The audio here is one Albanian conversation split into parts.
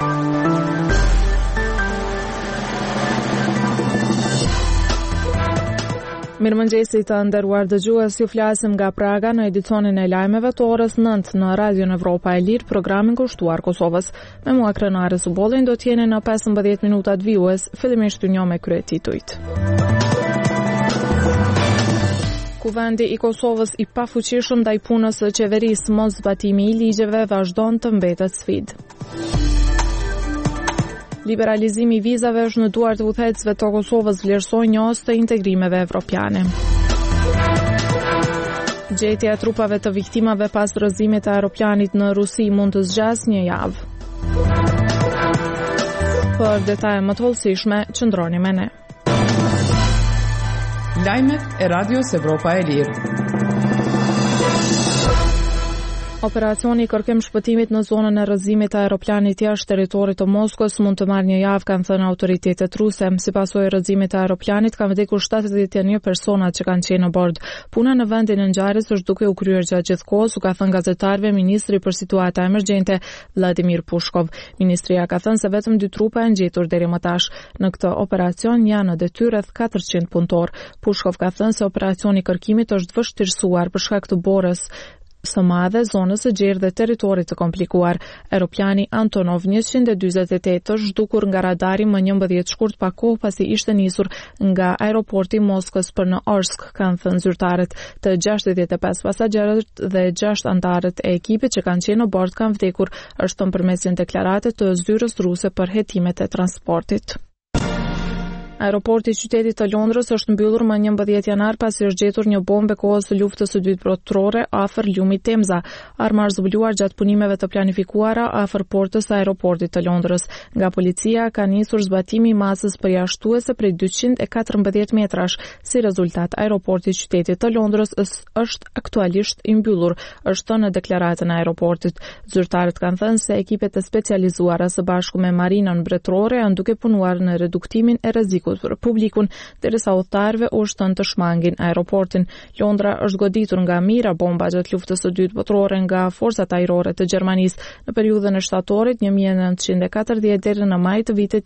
Mirëmëngjesi të nderuar dëgjues, ju flasim nga Praga në edicionin e lajmeve të orës 9 në Radion Evropa e Lirë, programin kushtuar Kosovës. Me mua Krenare Subollin do t'jeni në 15 minutat vijues, fillimisht një me kryetitujt. Kuvendi i Kosovës i pafuqishëm ndaj punës së qeverisë, mos zbatimi i ligjeve vazhdon të mbetet sfidë. Liberalizimi i vizave është në duart e udhëheqësve të Kosovës, vlerësoi një os të integrimeve evropiane. Gjetja e trupave të viktimave pas rrëzimit të aeroplanit në Rusi mund të zgjasë një javë. Për detaje më të hollësishme, qëndroni me ne. Lajmet e Radios Evropa e Lirë. Operacioni i kërkim shpëtimit në zonën e rrëzimit të aeroplanit jashtë territorit të Moskës mund të marrë një javë, kanë thënë autoritetet ruse. Si pasojë e rrëzimit të aeroplanit kanë vdekur 71 persona që kanë qenë në bord. Puna në vendin e ngjarjes është duke u kryer gjatë gjithë kohës, u ka thënë gazetarëve ministri për situata emergjente Vladimir Pushkov. Ministria ka thënë se vetëm 2 trupa janë gjetur deri më tash. Në këtë operacion janë në detyrë rreth 400 punëtor. Pushkov ka thënë se operacioni i kërkimit është vështirësuar për shkak të borës së madhe, zonës së gjerë dhe territorit të komplikuar. Aeroplani Antonov 148 është zhdukur nga radari më 11 shkurt pa kohë pasi ishte nisur nga aeroporti i Moskës për në Orsk, kanë thënë zyrtarët. Të 65 pasagerët dhe 6 anëtarët e ekipit që kanë qenë në bord kanë vdekur, është thënë përmes një deklarate të zyrës ruse për hetimet e transportit. Aeroporti i qytetit të Londrës është mbyllur më 11 janar pasi është gjetur një bombë kohës së luftës së dytë botërore afër lumit Temza. Arma është zbuluar gjatë punimeve të planifikuara afër portës së aeroportit të Londrës. Nga policia ka nisur zbatimi i masës përjashtuese prej 214 metrash. Si rezultat, aeroporti i qytetit të Londrës është aktualisht i mbyllur, është thënë në deklaratën e aeroportit. Zyrtarët kanë thënë se ekipet e specializuara së bashku me marinën mbretërore janë duke punuar në reduktimin e rrezikut për publikun, derisa udhëtarëve u shtën të shmangin aeroportin. Londra është goditur nga mira bomba gjatë luftës së dytë botërore nga forcat ajrore të Gjermanisë në periudhën e shtatorit 1940 deri në maj të vitit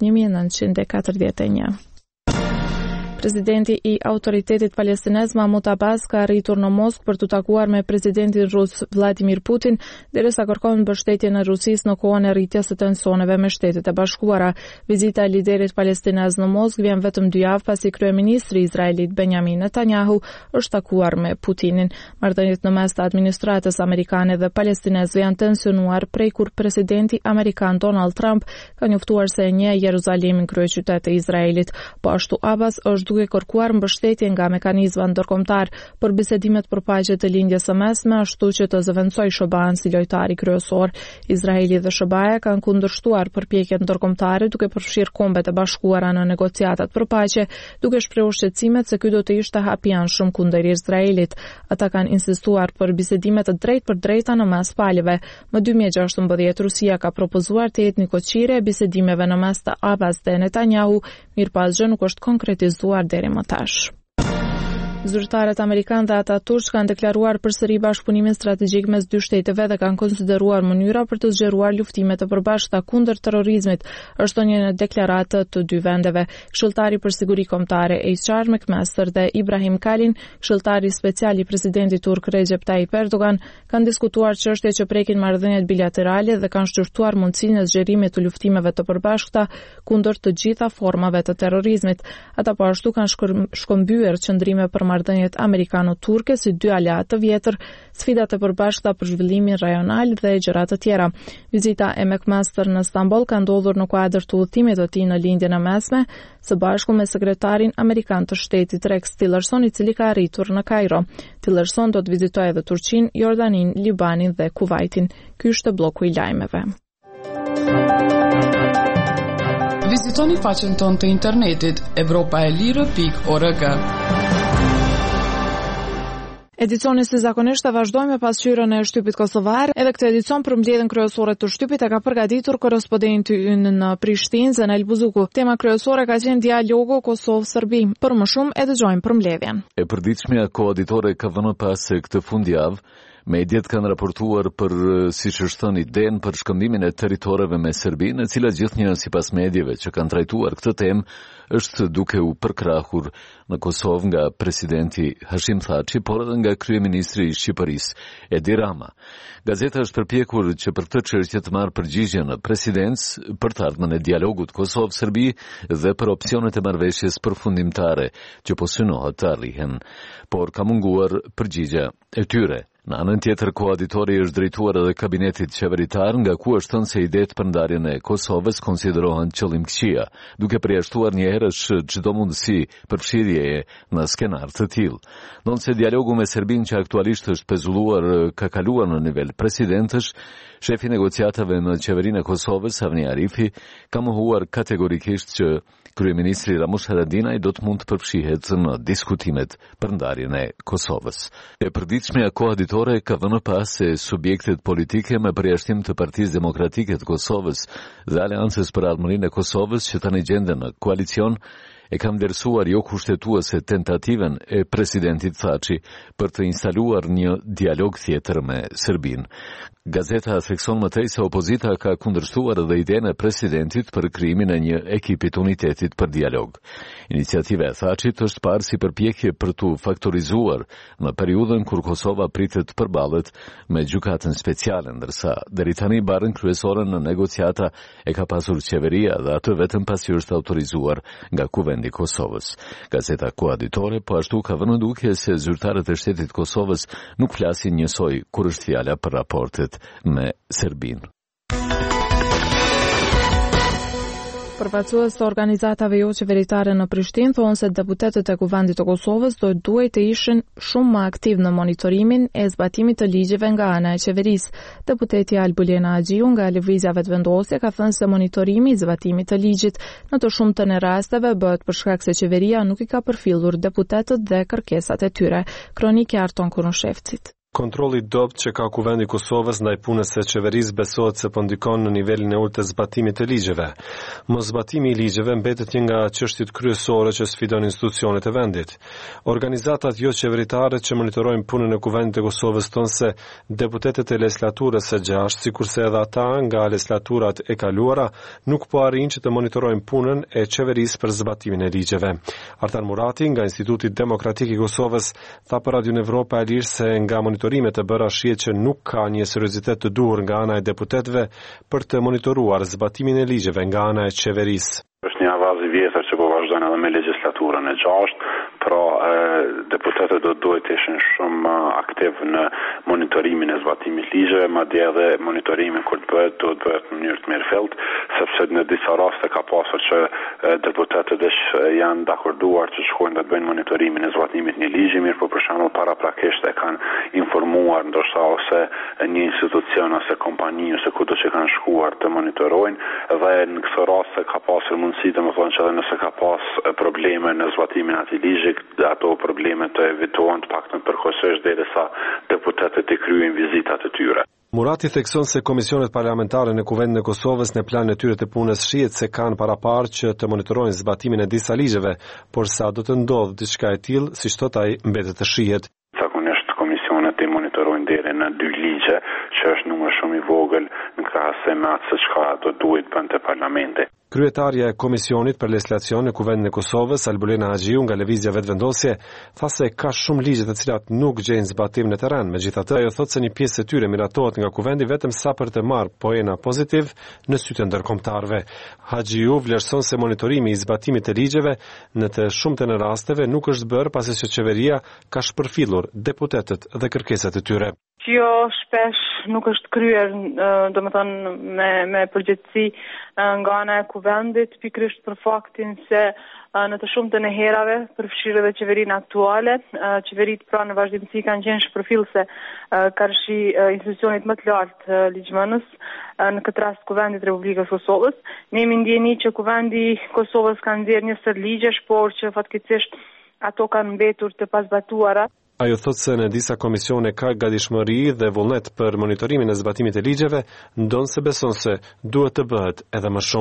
1941. Presidenti i autoritetit palestinez Mahmud Abbas ka arritur në Moskë për të takuar me presidentin rus Vladimir Putin, derisa kërkon mbështetje në Rusisë në kohën e rritjes së tensioneve me Shtetet e Bashkuara. Vizita e liderit palestinez në Moskë vjen vetëm 2 javë pasi kryeministri i Izraelit Benjamin Netanyahu është takuar me Putinin. Marrëdhëniet në mes të administratës amerikane dhe palestinezëve janë tensionuar prej kur presidenti amerikan Donald Trump ka njoftuar se e njeh Jeruzalemin kryeqytet e Izraelit. Po ashtu Abbas është duke kërkuar mbështetje nga mekanizma ndërkombëtar për bisedimet për paqe të lindjes së mesme, ashtu që të zëvendësojë SHBA-n si lojtari kryesor. Izraeli dhe SHBA-ja kanë kundërshtuar përpjekjet ndërkombëtare duke përfshirë Kombet e Bashkuara në negociatat për paqe, duke shprehur shqetësimet se ky do të ishte hapëjanshëm kundër Izraelit. Ata kanë insistuar për bisedime të drejtpërdrejta në mes palëve. Më 2016 Rusia ka propozuar të jetë një koqire e bisedimeve në mes të Abbas dhe Netanyahu, mirëpas gjë nuk është konkretizuar deri më tash. Zyrtarët amerikanë dhe ata turq kanë deklaruar përsëri bashkëpunimin strategjik mes dy shteteve dhe kanë konsideruar mënyra për të zgjeruar luftime të përbashkëta kundër terrorizmit, është thënë në deklaratë të dy vendeve. Këshilltari për siguri kombëtare H.R. McMaster dhe Ibrahim Kalin, këshilltari special i presidentit turk Recep Tayyip Erdogan, kanë diskutuar çështje që prekin marrëdhëniet bilaterale dhe kanë shqyrtuar mundësinë e zgjerimit të luftimeve të përbashkëta kundër të gjitha formave të terrorizmit. Ata po ashtu kanë shkëmbyer qëndrime për marrëdhëniet amerikano-turke si dy aleatë të vjetër, sfidat e përbashkëta për zhvillimin rajonal dhe gjëra të tjera. Vizita e McMaster në Stamboll ka ndodhur në kuadër të udhëtimit të tij në lindjen e mesme, së bashku me sekretarin amerikan të shtetit Rex Tillerson, i cili ka arritur në Kairo. Tillerson do të vizitojë edhe Turqinë, Jordaninë, Libanin dhe Kuvajtin. Ky është bloku i lajmeve. Vizitoni faqen tonë të internetit europaelire.org. Edicioni si zakonisht e vazhdojmë me pasqyrën e shtypit kosovar. Edhe këtë edicion për mbledhjen kryesore të shtypit e ka përgatitur korrespondenti ynë në Prishtinë, Zenel Buzuku. Tema kryesore ka qenë dialogu Kosovë-Serbi. Për më shumë e dëgjojmë për mbledhjen. E përditshmja koauditore ka vënë pas se këtë fundjavë Mediat kanë raportuar për, siç është thënë, idenë për shkëmbimin e territoreve me Serbinë, e cila gjithnjë sipas medjeve që kanë trajtuar këtë temë është duke u përkrahur në Kosovë nga presidenti Hashim Thaçi, por edhe nga kryeministri i Shqipërisë Edi Rama. Gazeta është përpjekur që për këtë çështje të marrë përgjigje në presidencë për të ardhmen e dialogut Kosovë-Serbi dhe për opsionet e marrëveshjes përfundimtare që po synohet të arrihen, por ka munguar përgjigja e tyre. Në anën tjetër, koauditori është drejtuar edhe kabinetit qeveritar, nga ku është thënë se idetë për ndarjen e Kosovës konsiderohen qëllimkëqija, duke përjashtuar njëherësh çdo mundësi për fshirjeje në skenar të tillë. Ndonse dialogu me Serbinë që aktualisht është pezulluar ka kaluar në nivel presidentësh, shefi negociatave në qeverinë e Kosovës, Avni Arifi, ka mohuar kategorikisht që kryeministri Ramush Haradinaj do të mund të përfshihet në diskutimet për ndarjen e Kosovës. E përditshmja koauditore ka vënë pas se subjektet politike me përjashtim të Partisë Demokratike të Kosovës dhe Aleancës për Armërinë e Kosovës që tani gjenden në koalicion e kanë vlerësuar jo kushtetuese tentativen e presidentit Thaçi për të instaluar një dialog tjetër me Serbinë. Gazeta thekson më tej se opozita ka kundërshtuar edhe idenë e presidentit për krijimin e një ekipi të unitetit për dialog. Iniciativa e Thaçit është parë si përpjekje për të faktorizuar në periudhën kur Kosova pritet të përballet me gjykatën speciale, ndërsa deri tani barrën kryesore në negociata e ka pasur qeveria dhe atë vetëm pasi është autorizuar nga Kuvendi i Kosovës. Gazeta koauditore po ashtu ka vënë duke se zyrtarët e shtetit Kosovës nuk flasin njësoj kur është fjala për raportet me Serbinë. Përfaqësues të organizatave jo qeveritare në Prishtinë thonë se deputetët e Kuvendit të Kosovës duhet të ishin shumë më aktiv në monitorimin e zbatimit të ligjeve nga ana e qeverisë. Deputeti Albulena Agjiu nga Lëvizja Vetëvendosje ka thënë se monitorimi i zbatimit të ligjit në të shumtën e rasteve bëhet për shkak se qeveria nuk i ka përfillur deputetët dhe kërkesat e tyre. Kronikë Arton Kurushevcit. Kontrolli dopt që ka Kuvendi i Kosovës ndaj punës së qeverisë besohet se po ndikon në nivelin e ulët të zbatimit të ligjeve. Moszbatimi i ligjeve mbetet një nga çështjet kryesore që sfidon institucionet e vendit. Organizatat jo qeveritare që monitorojnë punën e Kuvendit të Kosovës thonë se deputetët e legislaturës së gjashtë, sikurse edhe ata nga legislaturat e kaluara, nuk po arrin që të monitorojnë punën e qeverisë për zbatimin e ligjeve. Artan Murati nga Instituti Demokratik i Kosovës tha për Radio Evropa e Lirë se nga monitorimet e bëra shihet që nuk ka një seriozitet të duhur nga ana e deputetëve për të monitoruar zbatimin e ligjeve nga ana e qeverisë. Është një avaz i vjetër që po vazhdojnë edhe me legjislaturën e gjashtë, pra deputetët duhet të ishin shumë aktiv në monitorimin e zbatimit ligjeve, madje edhe monitorimin kur të bëhet në mënyrë të mirëfillt, sepse në disa raste ka pasur që deputetët janë dakorduar që shkojnë të bëjnë monitorimin e zbatimit një ligji, mirë po për shembull paraprakisht e kanë informuar ndoshta ose një institucion ose kompani ose kudo që kanë shkuar të monitorojnë dhe në këtë rast ka pasur mundësi të më thonë që edhe nëse ka pas probleme në zbatimin atij ligji, ato probleme të evitohen të paktën përkohësisht derisa deputetët i kryejnë vizitat e tyre. Murati thekson se komisionet parlamentare në Kuvendin e Kosovës në planin e tyre të punës shihet se kanë paraparë që të monitorojnë zbatimin e disa ligjeve, por sa do të ndodhë diçka e tillë, siç thot ai, mbetet të shihet. Zakonisht komisionet i monitorojnë deri në 2 ligje, që është numër shumë i vogël në krahasim me atë çka do duhet bënte parlamenti. Kryetarja e Komisionit për Legislacion në Kuvendin e Kosovës, Albulena Agjiu nga Lëvizja Vetëvendosje, tha se ka shumë ligje të cilat nuk gjejnë zbatim në terren. Megjithatë, ajo thotë se një pjesë e tyre miratohet nga Kuvendi vetëm sa për të marrë poena pozitiv në sytë e ndërkombëtarëve. Agjiu vlerëson se monitorimi i zbatimit të ligjeve në të shumtën e rasteve nuk është bërë pasi që qeveria ka shpërfillur deputetët dhe kërkesat e tyre. Jo shpesh nuk është kryer, domethënë me përgjegjësi nga ana e Kuvendit, pikërisht për faktin se në të shumtën e herave, përfshirë edhe qeverinë aktuale, qeveritë pra në vazhdimsi kanë qenë shpërfillse karshi institucionit më të lartë ligjvënës, në këtë rast Kuvendit Republikës Kosovës. Ne jemi ndjeni që Kuvendi Kosovës ka nxjerrë një sër ligjesh, por që fatkeqësisht ato kanë mbetur të pazbatuara. Ajo thotë se në disa komisione ka gatishmëri dhe vullnet për monitorimin e zbatimit të ligjeve, ndonse beson se duhet të bëhet edhe më shumë.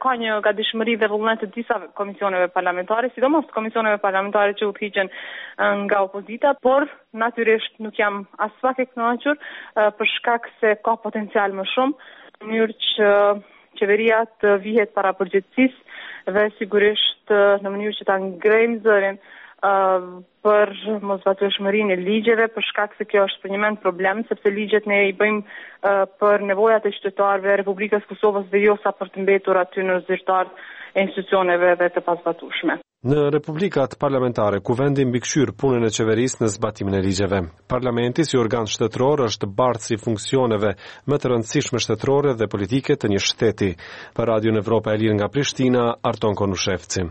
ka një gatishmëri dhe vullnet të disa komisioneve parlamentare, sidomos komisioneve parlamentare që udhëhiqen nga opozita, por natyrisht nuk jam as pak e kënaqur për shkak se ka potencial më shumë, në mënyrë që qeveria të vihet para përgjegjësisë dhe sigurisht në mënyrë që ta ngrejmë zërin për mosvatueshmërinë e ligjeve, për shkak se kjo është për një mend problem, sepse ligjet ne i bëjmë për nevojat e qytetarëve e Republikës Kosovës dhe jo sa për të mbetur aty në zyrtar e institucioneve dhe të pazvatueshme. Në republikat parlamentare, kuvendi mbikëqyr punën e qeverisë në zbatimin e ligjeve. Parlamenti si organ shtetëror është bartësi i funksioneve më të rëndësishme shtetërore dhe politike të një shteti. Për Radion Evropa e Lirë nga Prishtina, Arton Konushevci.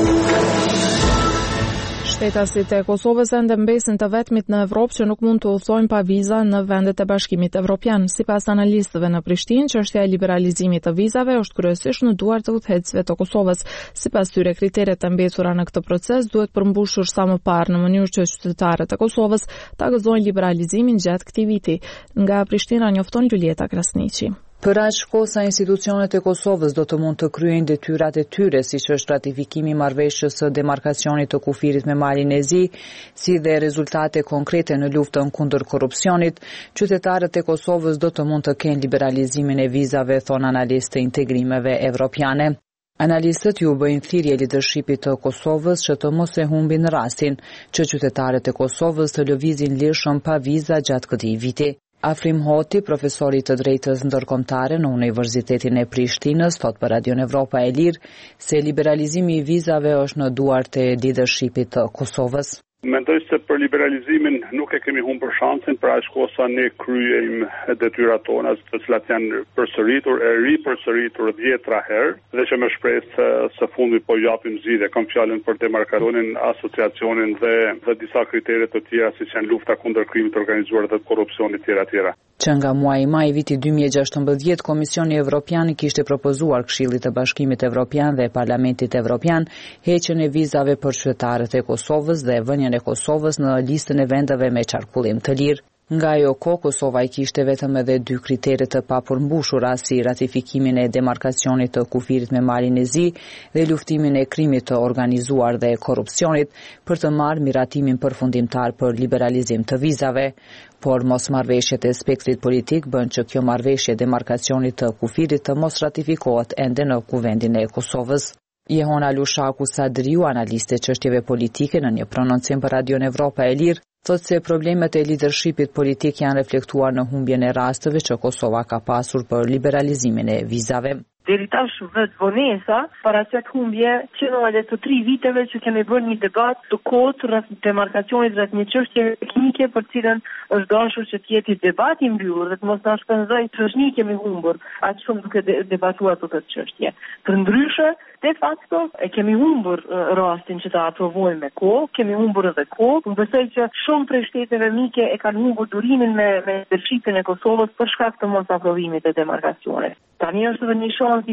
Shtetasit e Kosovës ende mbesin të vetmit në Evropë që nuk mund të udhtojnë pa viza në vendet e Bashkimit Evropian. Sipas analistëve në Prishtinë, çështja e liberalizimit të vizave është kryesisht në duart të udhëheqësve të Kosovës. Sipas tyre, kriteret e mbetura në këtë proces duhet përmbushur sa më parë në mënyrë që qytetarët e Kosovës ta gëzojnë liberalizimin gjatë këtij viti. Nga Prishtina njofton Julieta Krasniqi. Për aq kohë sa institucionet e Kosovës do të mund të kryejnë detyrat e tyre, siç është ratifikimi i marrëveshjes së demarkacionit të kufirit me Malin e Zi, si dhe rezultate konkrete në luftën kundër korrupsionit, qytetarët e Kosovës do të mund të kenë liberalizimin e vizave, thon analistë të integrimeve evropiane. Analistët ju bëjnë thirrje leadershipit të Kosovës që të mos e humbin rastin që qytetarët e Kosovës të lëvizin lirshëm pa viza gjatë këtij viti. Afrim Hoti, profesori të drejtës ndërkombëtare në Universitetin e Prishtinës, thot për Radion Evropa e Lirë se liberalizimi i vizave është në duart e leadershipit të Kosovës. Mendoj se për liberalizimin nuk e kemi humbur shansin për aq kohë sa ne kryejm detyrat tona, të cilat janë përsëritur, ripërsëritur 10 herë, dhe që më shpresë së fundi po japim zgjidhje. Kam fjalën për demarkacionin, asociacionin dhe disa kritere të tjera siç janë lufta kundër krimit të organizuar dhe korrupsionit tjera. Që nga muaji maj viti 2016, Komisioni Evropian kishte propozuar Këshillit të Bashkimit Evropian dhe Parlamentit Evropian heqjen e vizave për qytetarët e Kosovës dhe vënien e Kosovës në listën e vendeve me qarkullim të lirë. Nga ajo kohë, Kosova i kishte vetëm edhe 2 kritere të papërmbushura, si ratifikimin e demarkacionit të kufirit me Malin e Zi dhe luftimin e krimit të organizuar dhe korrupsionit, për të marrë miratimin përfundimtar për liberalizim të vizave. Por mosmarrveshjet e spektrit politik bën që kjo marrëveshje demarkacionit të kufirit të mos ratifikohet ende në kuvendin e Kosovës. Jehona Lushaku Sadriu, analiste çështjeve politike, në një prononcim për Radion Evropa e Lirë, thot se problemet e leadershipit politik janë reflektuar në humbjen e rasteve që Kosova ka pasur për liberalizimin e vizave. Deri tash vetë vonesa para çet humbje që në të 3 viteve që kemi bërë një debat të kotë rreth demarkacionit rreth një çështje teknike për cilën është dashur që të jetë debat i mbyllur dhe të mos na shpenzojë çështje kemi humbur aq shumë duke debatuar këtë çështje. Përndryshe, de facto e kemi humbur rastin që ta aprovojmë me kohë, kemi humbur edhe kohë. Unë besoj që shumë prej shteteve mike e kanë humbur durimin me leadershipin e Kosovës për shkak të mos aprovimit të demarkacionit. Tani është edhe një shans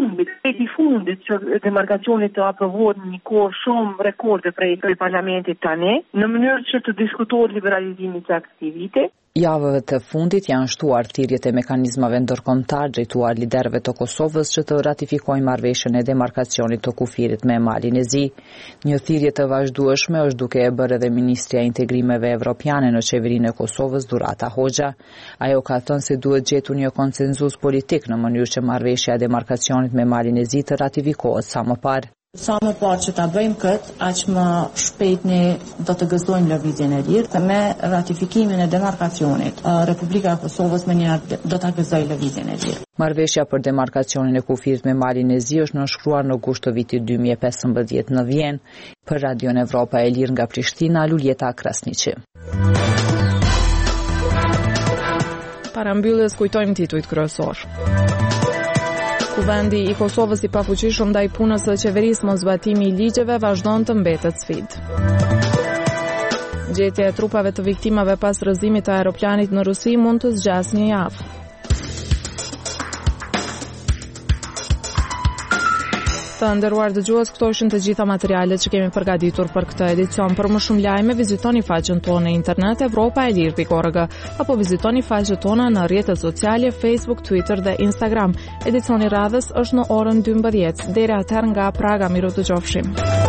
i fundit që demarkacioni të aprovohet në një kohë shumë rekorde prej parlamentit tani, në mënyrë që të diskutohet liberalizimi i këtij viti. Javëve të fundit janë shtuar thirrjet e mekanizmave ndërkombëtar drejtuar liderëve të Kosovës që të ratifikojnë marrëveshjen e demarkacionit të kufirit me Malin e Zi. Një thirrje të vazhdueshme është duke e bërë edhe Ministria e Integrimeve Evropiane në qeverinë e Kosovës, Durata Hoxha. Ajo ka thënë se duhet gjetur një konsenzus politik në mënyrë që marrëveshja e demarkacionit me Malin e Zi të ratifikohet sa më parë. Sa më parë që ta bëjmë këtë, aq më shpejt ne do të gëzojmë lëvizjen e lirë. Me ratifikimin e demarkacionit, Republika e Kosovës më njëherë do ta gëzojë lëvizjen e lirë. Marrëveshja për demarkacionin e kufirit me Malin e Zi është nënshkruar në gusht të vitit 2015 në Vjenë. Për Radion Evropa e Lirë nga Prishtina, Julieta Krasniqi. Para mbylljes kujtojmë titujt kryesor. Kuvendi i Kosovës i pafuqishëm ndaj punës së qeverisë mos zbatimi i ligjeve vazhdon të mbetet sfidë. Gjetja e trupave të viktimave pas rrëzimit të aeroplanit në Rusi mund të zgjasë një javë. Të nderuar dëgjues, këto ishin të gjitha materialet që kemi përgatitur për këtë edicion. Për më shumë lajme, vizitoni faqen tonë në internet evropaelir.org apo vizitoni faqet tona në rrjetet sociale Facebook, Twitter dhe Instagram. Edicioni radhës është në orën 12. Deri atëherë nga Praga, miru dëgjofshim.